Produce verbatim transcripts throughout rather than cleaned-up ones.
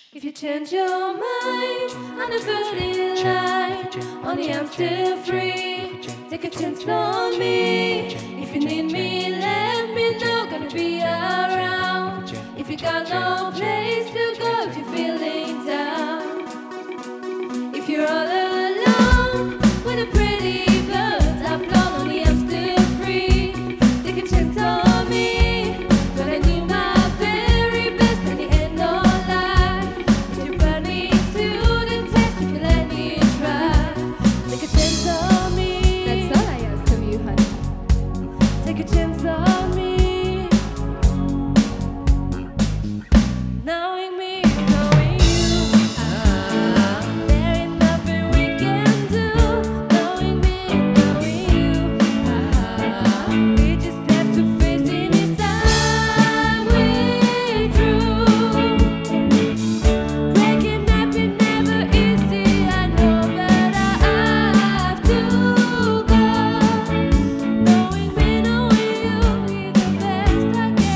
If you change your mind on the first line, only I'm still free. Take a chance on me. If you need me, let me know. Gonna be around. If you got no place to go, if you're feeling down, if you're all alone with a pretty birds, I've flown. Only I'm still free. Take a chance on me. But I do my very best, and it ain't no lie. If you put me to the test, if you let me try, take a chance on me. That's all I ask of you, honey. Take a chance on me. Knowing me, knowing you, ah, there ain't nothing we can do. Knowing me, knowing you, ah, we just have to face it this time. We're through. Breaking up is never easy. I know that I have to go. Knowing me, knowing you, is the best I can.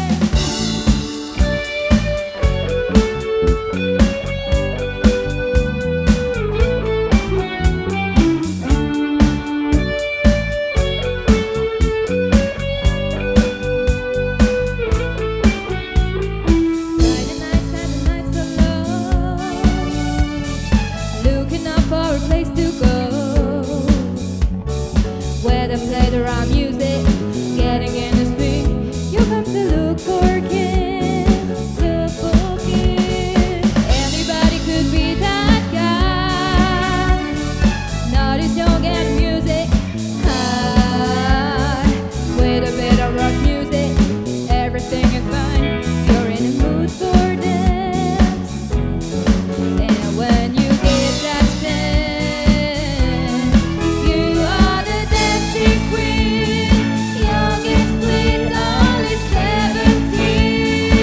Friday nights and the nights alone, looking up for a place to go, where they play the right music, getting in the speed. You have to look for a kid, look for a kid. Anybody could be that guy. Not as young and music high, with a bit of rock music, everything is fine. You're in a mood for dance, and when you get that chance, you are the dancing queen, young and sweet, only seventeen.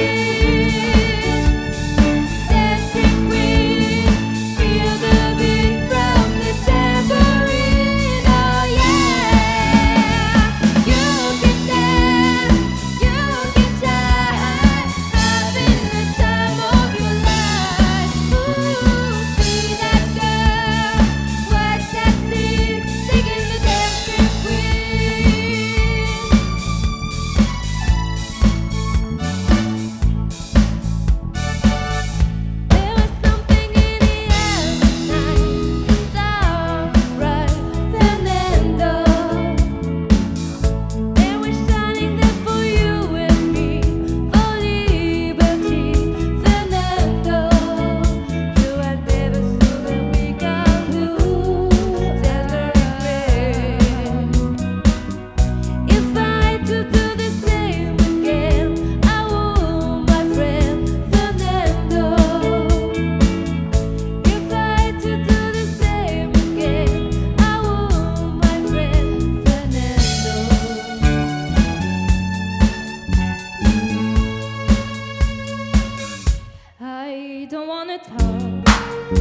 Dancing queen, feel the beat from the tambourine. Oh yeah, you can dance, you can shine, having the time of your life. Ooh, see that girl, watch that scene, singing the dancing queen. There was something in the air tonight, starbright Fernando. They were shining there for you and me, for liberty, Fernando. You had never saw that we got loose as a rain. If I had to do the same again, I would, my friend Fernando. If I had to do the same again, I would, my friend Fernando. I don't wanna talk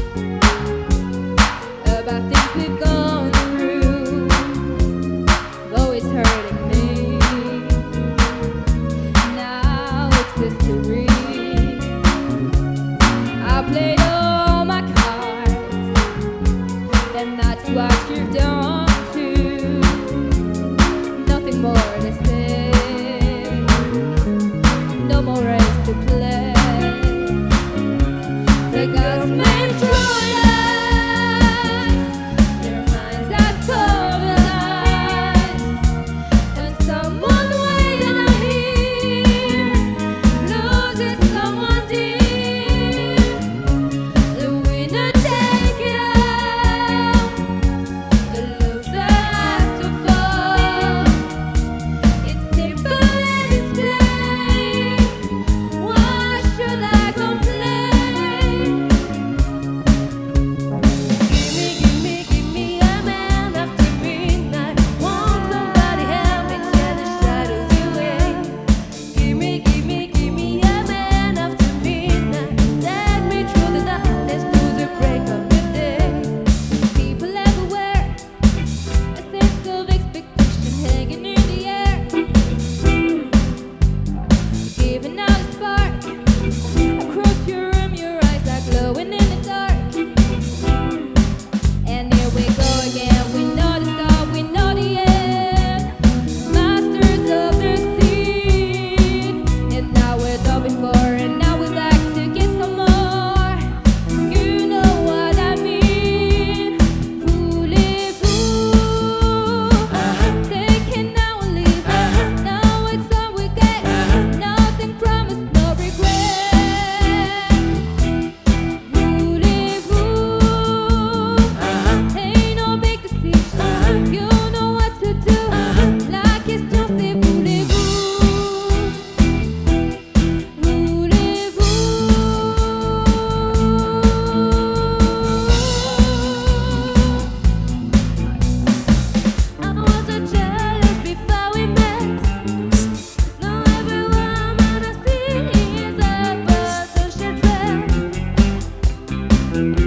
about things we've gone through, though it's hurting me. Now it's history. I played all my cards, and that's what you've done too. Nothing more to say, no more race to play. The gods made true love, their minds are polarized, and someone waiting out here loses someone dear. The winner take it all, the loser has to fall. It's simple and it's plain. Why should I complain? Thank